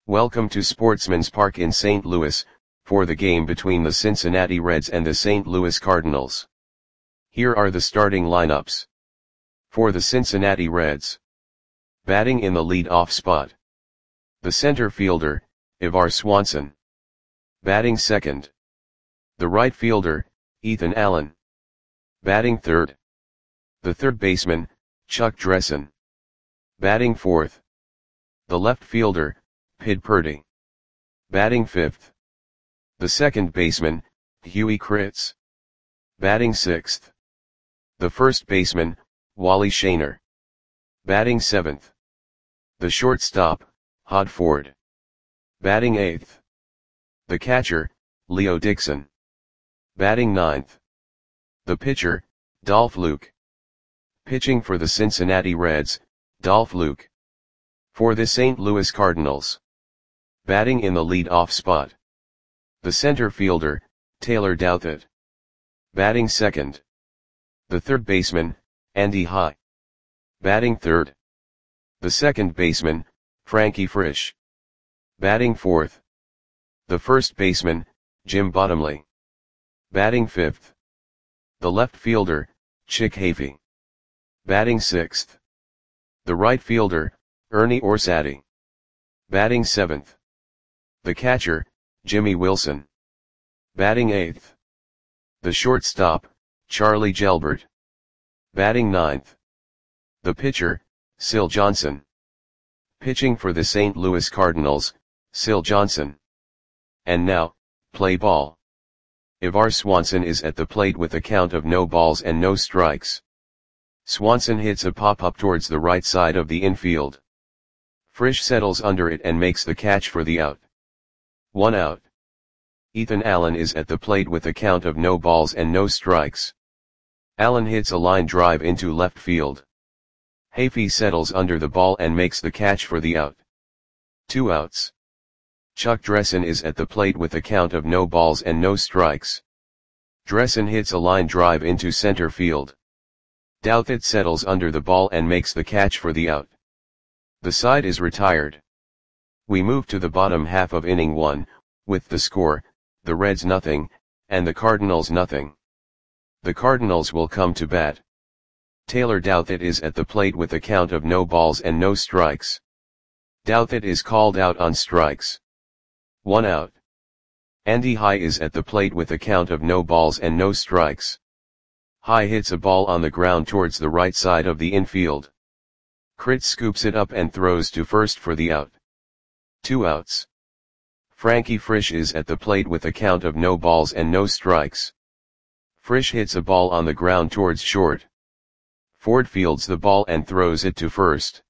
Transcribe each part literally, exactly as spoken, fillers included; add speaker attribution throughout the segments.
Speaker 1: Welcome to Sportsman's Park in Saint Louis, for the game between the Cincinnati Reds and the Saint Louis Cardinals. Here are the starting lineups. For the Cincinnati Reds. Batting in the lead-off spot. The center fielder, Ivar Swanson. Batting second. The right fielder, Ethan Allen. Batting third. The third baseman, Chuck Dressen. Batting fourth. The left fielder, Pid Purdy. Batting fifth. The second baseman, Huey Kritz. Batting sixth. The first baseman, Wally Shaner. Batting seventh. The shortstop, Hod Ford. Batting eighth. The catcher, Leo Dixon. Batting ninth. The pitcher, Dolph Luke. Pitching for the Cincinnati Reds, Dolph Luke. For the Saint Louis Cardinals. Batting in the lead-off spot. The center fielder, Taylor Douthit. Batting second. The third baseman, Andy High. Batting third. The second baseman, Frankie Frisch. Batting fourth. The first baseman, Jim Bottomley. Batting fifth. The left fielder, Chick Hafey. Batting sixth. The right fielder, Ernie Orsatti. Batting seventh. The catcher, Jimmy Wilson. Batting eighth. The shortstop, Charlie Gelbert. Batting ninth. The pitcher, Sil Johnson. Pitching for the Saint Louis Cardinals, Sil Johnson. And now, play ball. Ivar Swanson is at the plate with a count of no balls and no strikes. Swanson hits a pop-up towards the right side of the infield. Frisch settles under it and makes the catch for the out. One out. Ethan Allen is at the plate with a count of no balls and no strikes. Allen hits a line drive into left field. Hafey settles under the ball and makes the catch for the out. Two outs. Chuck Dressen is at the plate with a count of no balls and no strikes. Dressen hits a line drive into center field. Douthit settles under the ball and makes the catch for the out. The side is retired. We move to the bottom half of inning one, with the score, the Reds nothing, and the Cardinals nothing. The Cardinals will come to bat. Taylor Douthit is at the plate with a count of no balls and no strikes. Douthit is called out on strikes. One out. Andy High is at the plate with a count of no balls and no strikes. High hits a ball on the ground towards the right side of the infield. Kritz scoops it up and throws to first for the out. Two outs. Frankie Frisch is at the plate with a count of no balls and no strikes. Frisch hits a ball on the ground towards short. Ford fields the ball and throws it to first.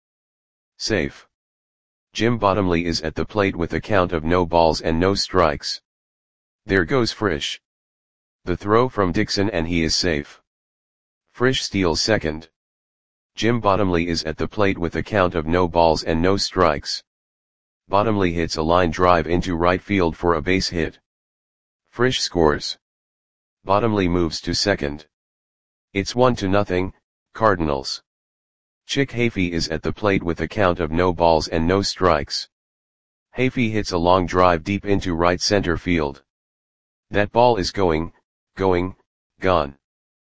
Speaker 1: Safe. Jim Bottomley is at the plate with a count of no balls and no strikes. There goes Frisch. The throw from Dixon and he is safe. Frisch steals second. Jim Bottomley is at the plate with a count of no balls and no strikes. Bottomley hits a line drive into right field for a base hit. Frisch scores. Bottomley moves to second. It's one to nothing, Cardinals. Chick Hafey is at the plate with a count of no balls and no strikes. Hafey hits a long drive deep into right center field. That ball is going, going, gone.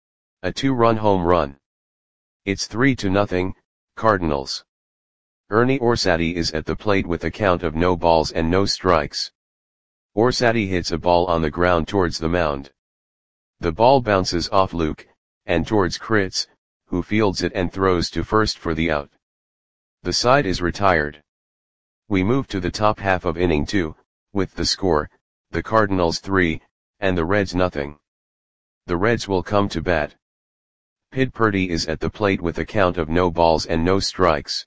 Speaker 1: A two-run home run. It's three to nothing, Cardinals. Ernie Orsatti is at the plate with a count of no balls and no strikes. Orsatti hits a ball on the ground towards the mound. The ball bounces off Luke, and towards Kritz, who fields it and throws to first for the out. The side is retired. We move to the top half of inning two, with the score, the Cardinals three, and the Reds nothing. The Reds will come to bat. Pid Purdy is at the plate with a count of no balls and no strikes.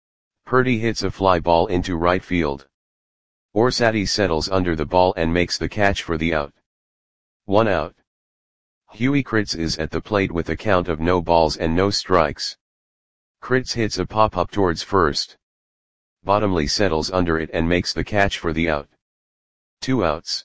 Speaker 1: Purdy hits a fly ball into right field. Orsatti settles under the ball and makes the catch for the out. One out. Huey Kritz is at the plate with a count of no balls and no strikes. Kritz hits a pop-up towards first. Bottomley settles under it and makes the catch for the out. Two outs.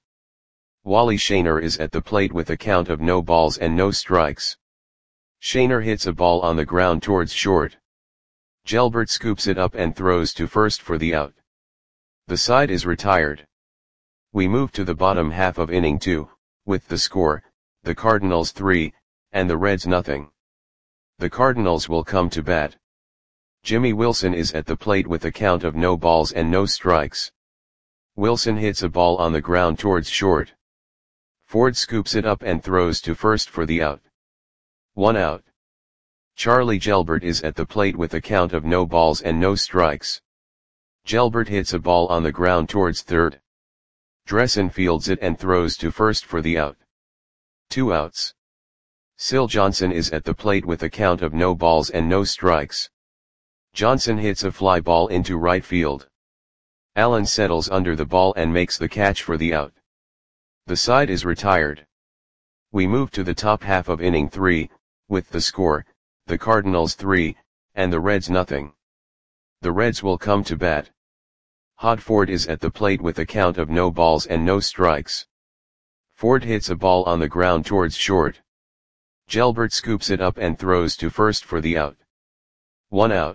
Speaker 1: Wally Shaner is at the plate with a count of no balls and no strikes. Shaner hits a ball on the ground towards short. Gelbert scoops it up and throws to first for the out. The side is retired. We move to the bottom half of inning two, with the score, the Cardinals three, and the Reds nothing. The Cardinals will come to bat. Jimmy Wilson is at the plate with a count of no balls and no strikes. Wilson hits a ball on the ground towards short. Ford scoops it up and throws to first for the out. One out. Charlie Gelbert is at the plate with a count of no balls and no strikes. Gelbert hits a ball on the ground towards third. Dressen fields it and throws to first for the out. Two outs. Syl Johnson is at the plate with a count of no balls and no strikes. Johnson hits a fly ball into right field. Allen settles under the ball and makes the catch for the out. The side is retired. We move to the top half of inning three, with the score, the Cardinals three, and the Reds nothing. The Reds will come to bat. Hod Ford is at the plate with a count of no balls and no strikes. Ford hits a ball on the ground towards short. Gelbert scoops it up and throws to first for the out. One out.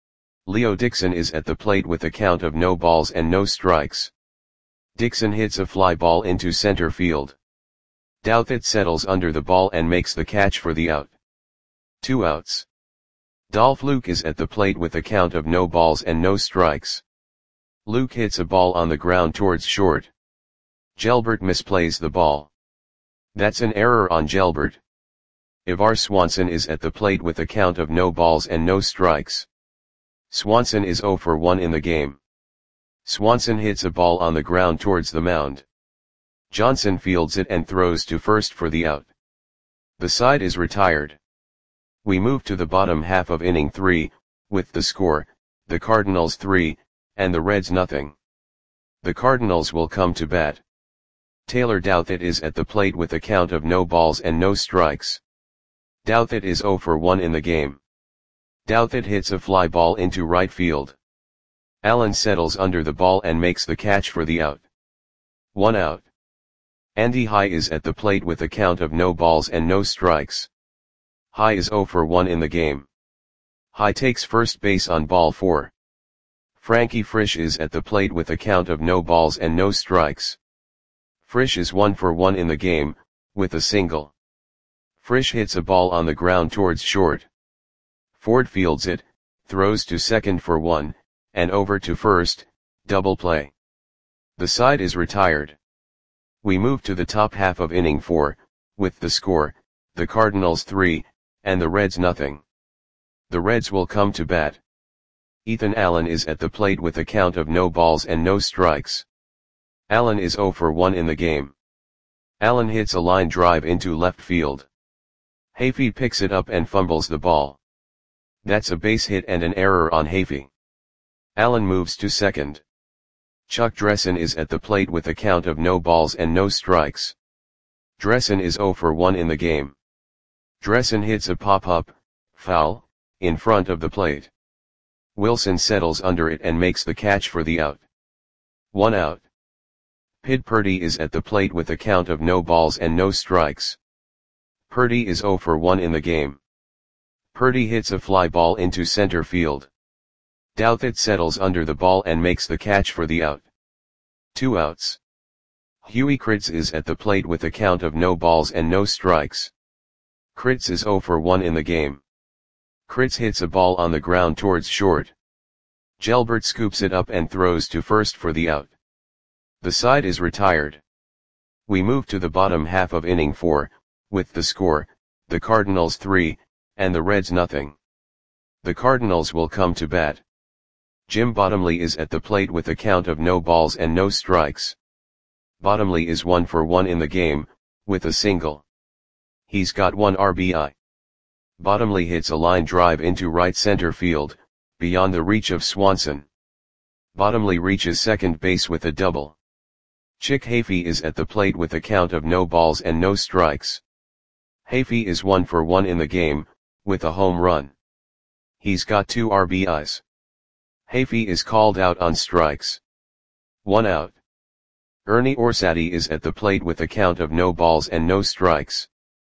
Speaker 1: Leo Dixon is at the plate with a count of no balls and no strikes. Dixon hits a fly ball into center field. Douthit settles under the ball and makes the catch for the out. Two outs. Dolph Luke is at the plate with a count of no balls and no strikes. Luke hits a ball on the ground towards short. Gelbert misplays the ball. That's an error on Gelbert. Ivar Swanson is at the plate with a count of no balls and no strikes. Swanson is oh for one in the game. Swanson hits a ball on the ground towards the mound. Johnson fields it and throws to first for the out. The side is retired. We move to the bottom half of inning three, with the score, the Cardinals three, and the Reds nothing. The Cardinals will come to bat. Taylor Douthit is at the plate with a count of no balls and no strikes. Douthit is oh for one in the game. Douthit hits a fly ball into right field. Allen settles under the ball and makes the catch for the out. One out. Andy High is at the plate with a count of no balls and no strikes. High is oh for one in the game. High takes first base on ball four. Frankie Frisch is at the plate with a count of no balls and no strikes. Frisch is one for one in the game, with a single. Frisch hits a ball on the ground towards short. Ford fields it, throws to second for one, and over to first, double play. The side is retired. We move to the top half of inning four, with the score, the Cardinals three, and the Reds nothing. The Reds will come to bat. Ethan Allen is at the plate with a count of no balls and no strikes. Allen is oh for one in the game. Allen hits a line drive into left field. Hafey picks it up and fumbles the ball. That's a base hit and an error on Hafey. Allen moves to second. Chuck Dressen is at the plate with a count of no balls and no strikes. Dressen is oh for one in the game. Dressen hits a pop-up, foul, in front of the plate. Wilson settles under it and makes the catch for the out. One out. Pid Purdy is at the plate with a count of no balls and no strikes. Purdy is oh for one in the game. Purdy hits a fly ball into center field. Douthit settles under the ball and makes the catch for the out. Two outs. Huey Kritz is at the plate with a count of no balls and no strikes. Kritz is oh for one in the game. Kritz hits a ball on the ground towards short. Gelbert scoops it up and throws to first for the out. The side is retired. We move to the bottom half of inning four, with the score, the Cardinals three, and the Reds nothing. The Cardinals will come to bat. Jim Bottomley is at the plate with a count of no balls and no strikes. Bottomley is one for one in the game, with a single. He's got one R B I. Bottomley hits a line drive into right center field, beyond the reach of Swanson. Bottomley reaches second base with a double. Chick Hafey is at the plate with a count of no balls and no strikes. Hafey is one for one in the game, with a home run. He's got two R B Is. Hafey is called out on strikes. One out. Ernie Orsatti is at the plate with a count of no balls and no strikes.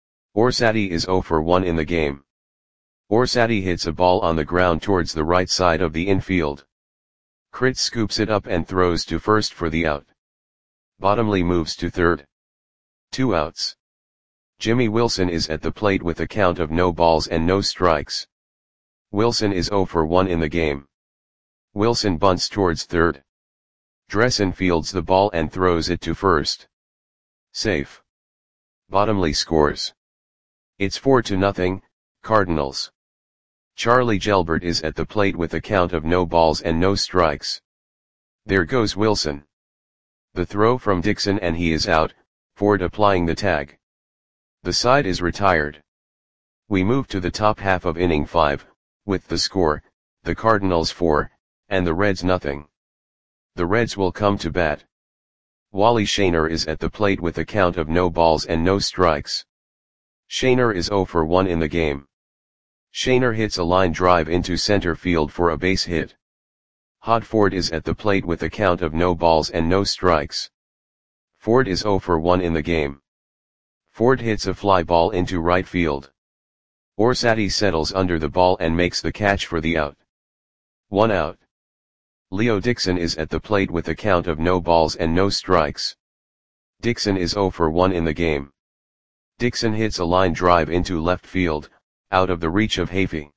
Speaker 1: Orsatti is oh for one in the game. Orsatti hits a ball on the ground towards the right side of the infield. Crit scoops it up and throws to first for the out. Bottomley moves to third. Two outs. Jimmy Wilson is at the plate with a count of no balls and no strikes. Wilson is oh for one in the game. Wilson bunts towards third. Dressen fields the ball and throws it to first. Safe. Bottomley scores. It's four to nothing, Cardinals. Charlie Gelbert is at the plate with a count of no balls and no strikes. There goes Wilson. The throw from Dixon and he is out, Ford applying the tag. The side is retired. We move to the top half of inning five, with the score, the Cardinals four, and the Reds nothing. The Reds will come to bat. Wally Shaner is at the plate with a count of no balls and no strikes. Shaner is oh for one in the game. Shaner hits a line drive into center field for a base hit. Hod Ford is at the plate with a count of no balls and no strikes. Ford is oh for one in the game. Ford hits a fly ball into right field. Orsatti settles under the ball and makes the catch for the out. One out. Leo Dixon is at the plate with a count of no balls and no strikes. Dixon is oh for one in the game. Dixon hits a line drive into left field, out of the reach of Hafey.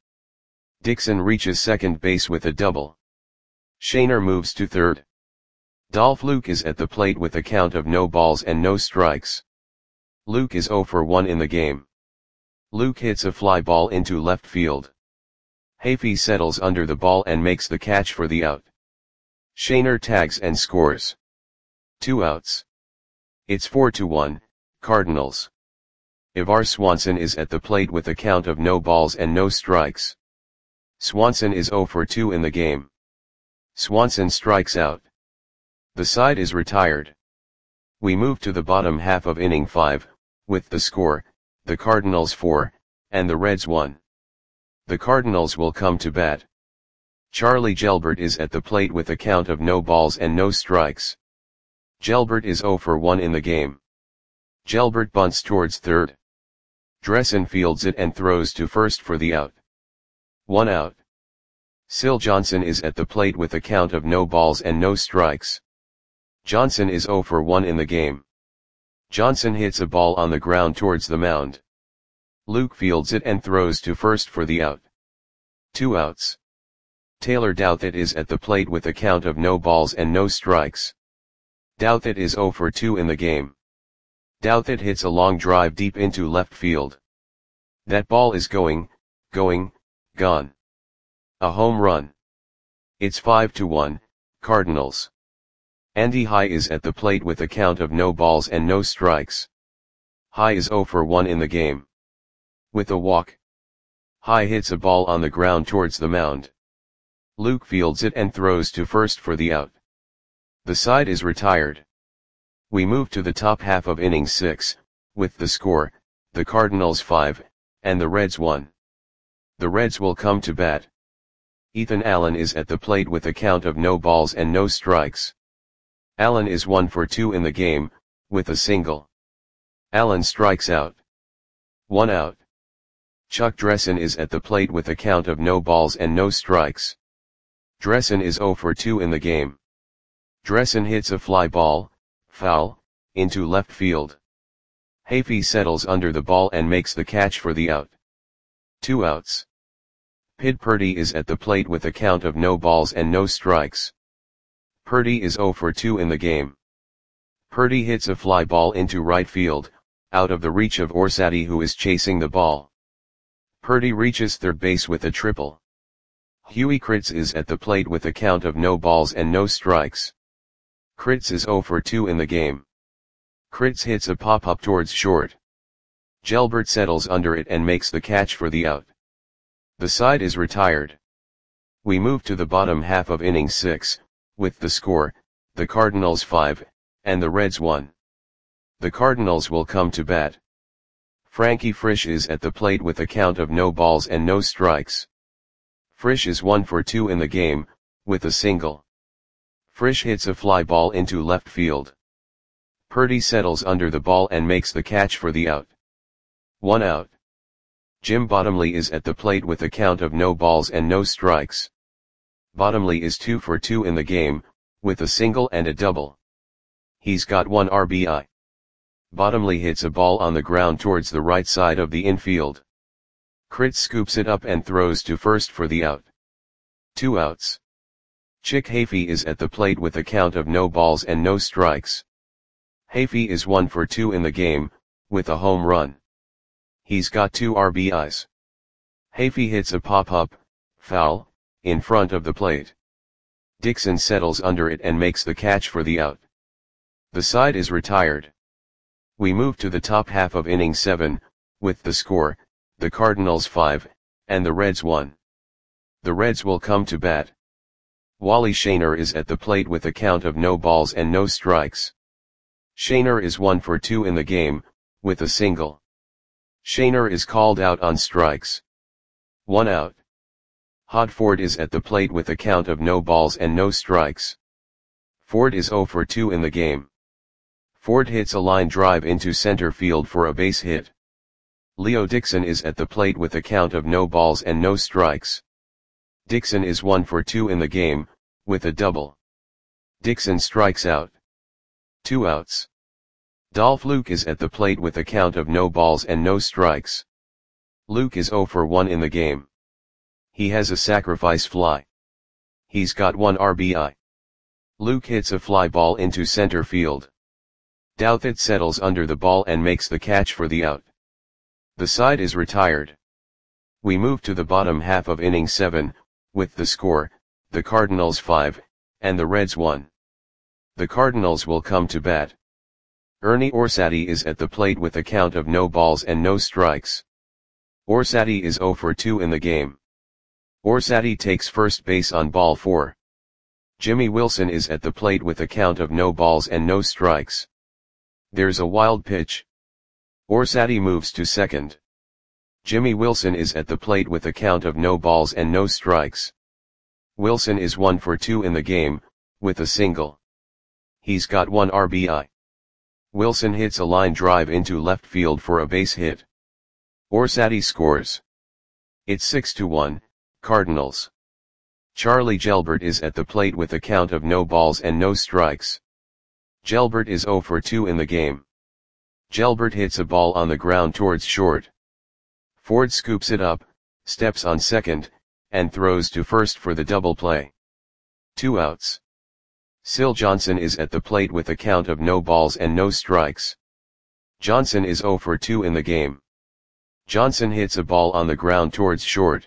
Speaker 1: Dixon reaches second base with a double. Shaner moves to third. Dolph Luke is at the plate with a count of no balls and no strikes. Luke is oh for one in the game. Luke hits a fly ball into left field. Hafey settles under the ball and makes the catch for the out. Shaner tags and scores. Two outs. It's four to one, Cardinals. Ivar Swanson is at the plate with a count of no balls and no strikes. Swanson is oh for two in the game. Swanson strikes out. The side is retired. We move to the bottom half of inning five, with the score, the Cardinals four, and the Reds one. The Cardinals will come to bat. Charlie Gelbert is at the plate with a count of no balls and no strikes. Gelbert is oh for one in the game. Gelbert bunts towards third. Dressen fields it and throws to first for the out. One out. Syl Johnson is at the plate with a count of no balls and no strikes. Johnson is oh for one in the game. Johnson hits a ball on the ground towards the mound. Luke fields it and throws to first for the out. Two outs. Taylor Douthit is at the plate with a count of no balls and no strikes. Douthit is oh for two in the game. Douthit hits a long drive deep into left field. That ball is going, going, gone. A home run. It's five to one, Cardinals. Andy High is at the plate with a count of no balls and no strikes. High is oh for one in the game. With a walk. High hits a ball on the ground towards the mound. Luke fields it and throws to first for the out. The side is retired. We move to the top half of inning six, with the score, the Cardinals five, and the Reds one. The Reds will come to bat. Ethan Allen is at the plate with a count of no balls and no strikes. Allen is one for two in the game, with a single. Allen strikes out. One out. Chuck Dressen is at the plate with a count of no balls and no strikes. Dressen is oh for two in the game. Dressen hits a fly ball, foul, into left field. Hafey settles under the ball and makes the catch for the out. Two outs. Pid Purdy is at the plate with a count of no balls and no strikes. Purdy is oh for two in the game. Purdy hits a fly ball into right field, out of the reach of Orsatti who is chasing the ball. Purdy reaches third base with a triple. Huey Kritz is at the plate with a count of no balls and no strikes. Kritz is oh for two in the game. Kritz hits a pop-up towards short. Gelbert settles under it and makes the catch for the out. The side is retired. We move to the bottom half of inning six, with the score, the Cardinals five, and the Reds one. The Cardinals will come to bat. Frankie Frisch is at the plate with a count of no balls and no strikes. Frisch is one for two in the game, with a single. Frisch hits a fly ball into left field. Purdy settles under the ball and makes the catch for the out. One out. Jim Bottomley is at the plate with a count of no balls and no strikes. Bottomley is two for two in the game, with a single and a double. He's got one R B I. Bottomley hits a ball on the ground towards the right side of the infield. Crit scoops it up and throws to first for the out. Two outs. Chick Hafey is at the plate with a count of no balls and no strikes. Hafey is one for two in the game, with a home run. He's got two R B Is. Hafey hits a pop-up, foul, in front of the plate. Dixon settles under it and makes the catch for the out. The side is retired. We move to the top half of inning seven, with the score, the Cardinals five, and the Reds one. The Reds will come to bat. Wally Shaner is at the plate with a count of no balls and no strikes. Shaner is one for two in the game, with a single. Shaner is called out on strikes. One out. Hod Ford is at the plate with a count of no balls and no strikes. Ford is zero for two in the game. Ford hits a line drive into center field for a base hit. Leo Dixon is at the plate with a count of no balls and no strikes. Dixon is one for two in the game, with a double. Dixon strikes out. Two outs. Dolph Luke is at the plate with a count of no balls and no strikes. Luke is zero for one in the game. He has a sacrifice fly. He's got one R B I. Luke hits a fly ball into center field. Douthit settles under the ball and makes the catch for the out. The side is retired. We move to the bottom half of inning seven, with the score, the Cardinals five, and the Reds one. The Cardinals will come to bat. Ernie Orsatti is at the plate with a count of no balls and no strikes. Orsatti is zero for two in the game. Orsatti takes first base on ball four. Jimmy Wilson is at the plate with a count of no balls and no strikes. There's a wild pitch. Orsatti moves to second. Jimmy Wilson is at the plate with a count of no balls and no strikes. Wilson is one for two in the game, with a single. He's got one R B I. Wilson hits a line drive into left field for a base hit. Orsatti scores. It's six to one, Cardinals. Charlie Gelbert is at the plate with a count of no balls and no strikes. Gelbert is zero for two in the game. Gelbert hits a ball on the ground towards short. Ford scoops it up, steps on second, and throws to first for the double play. Two outs. Syl Johnson is at the plate with a count of no balls and no strikes. Johnson is zero for two in the game. Johnson hits a ball on the ground towards short.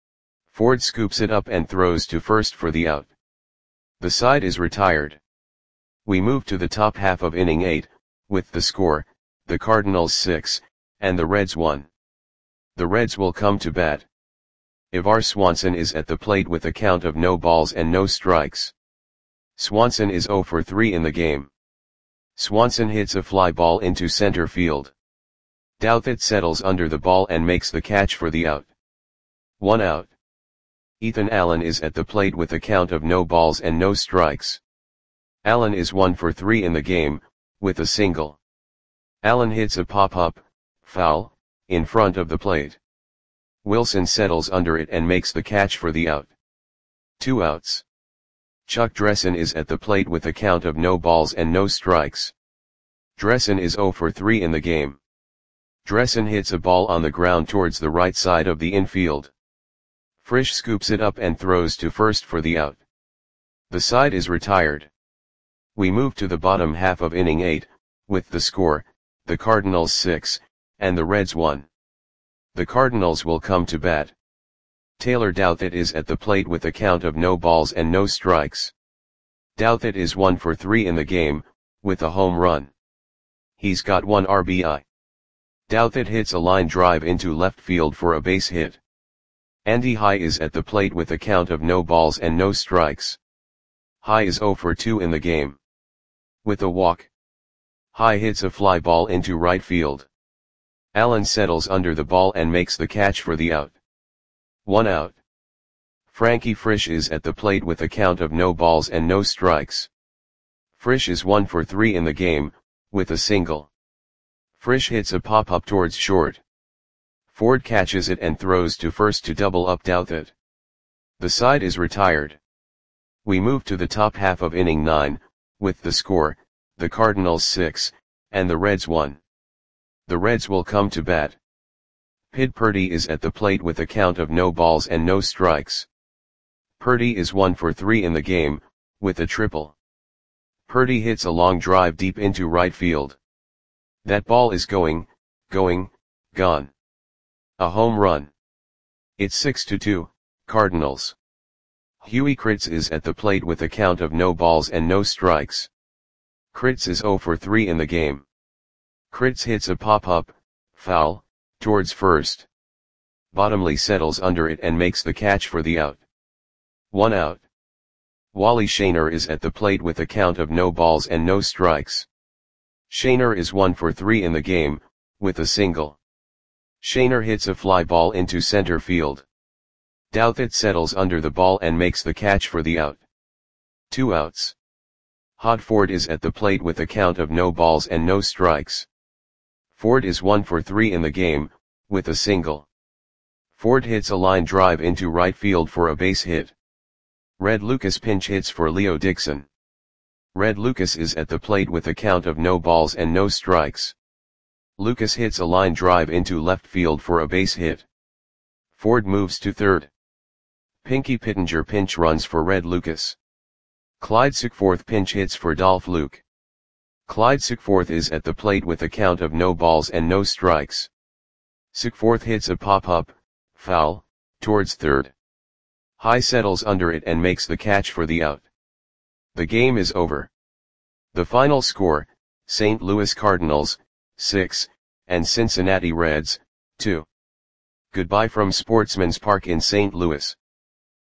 Speaker 1: Ford scoops it up and throws to first for the out. The side is retired. We move to the top half of inning eight, with the score, the Cardinals six, and the Reds one. The Reds will come to bat. Ivar Swanson is at the plate with a count of no balls and no strikes. Swanson is zero for three in the game. Swanson hits a fly ball into center field. Douthit settles under the ball and makes the catch for the out. One out. Ethan Allen is at the plate with a count of no balls and no strikes. Allen is one for three in the game, with a single. Allen hits a pop-up, foul, in front of the plate. Wilson settles under it and makes the catch for the out. Two outs. Chuck Dressen is at the plate with a count of no balls and no strikes. Dressen is zero for three in the game. Dressen hits a ball on the ground towards the right side of the infield. Frisch scoops it up and throws to first for the out. The side is retired. We move to the bottom half of inning eight, with the score, the Cardinals six, and the Reds one. The Cardinals will come to bat. Taylor Douthit is at the plate with a count of no balls and no strikes. Douthit is one for three in the game, with a home run. He's got one R B I. Douthit hits a line drive into left field for a base hit. Andy High is at the plate with a count of no balls and no strikes. High is zero for two in the game. With a walk. High hits a fly ball into right field. Allen settles under the ball and makes the catch for the out. One out. Frankie Frisch is at the plate with a count of no balls and no strikes. Frisch is one for three in the game, with a single. Frisch hits a pop-up towards short. Ford catches it and throws to first to double up Douthit. The side is retired. We move to the top half of inning nine, with the score, the Cardinals six, and the Reds one. The Reds will come to bat. Pid Purdy is at the plate with a count of no balls and no strikes. Purdy is one for three in the game, with a triple. Purdy hits a long drive deep into right field. That ball is going, going, gone. A home run. It's six to two, Cardinals. Huey Kritz is at the plate with a count of no balls and no strikes. Kritz is zero for three in the game. Kritz hits a pop-up, foul, towards first. Bottomley settles under it and makes the catch for the out. One out. Wally Shaner is at the plate with a count of no balls and no strikes. Shaner is one for three in the game, with a single. Shaner hits a fly ball into center field. Douthit settles under the ball and makes the catch for the out. Two outs. Hod Ford is at the plate with a count of no balls and no strikes. Ford is one for three in the game, with a single. Ford hits a line drive into right field for a base hit. Red Lucas pinch hits for Leo Dixon. Red Lucas is at the plate with a count of no balls and no strikes. Lucas hits a line drive into left field for a base hit. Ford moves to third. Pinky Pittenger pinch runs for Red Lucas. Clyde Sickforth pinch hits for Dolph Luke. Clyde Sickforth is at the plate with a count of no balls and no strikes. Sickforth hits a pop-up, foul, towards third. High settles under it and makes the catch for the out. The game is over. The final score, Saint Louis Cardinals, six, and Cincinnati Reds, two. Goodbye from Sportsman's Park in Saint Louis.